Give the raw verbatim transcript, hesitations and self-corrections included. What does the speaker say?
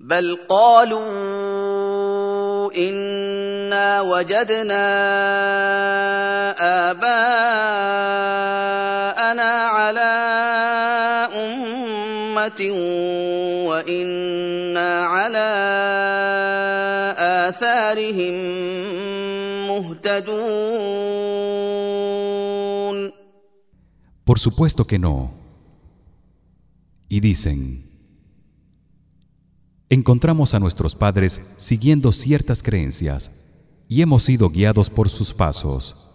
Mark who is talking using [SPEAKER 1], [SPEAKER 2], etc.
[SPEAKER 1] بل قالوا إنا وجدنا آباءنا على أمة وإنا على آثارهم مهتدون.
[SPEAKER 2] Por supuesto que no. Y dicen: encontramos a nuestros padres siguiendo ciertas creencias y hemos sido guiados por sus pasos.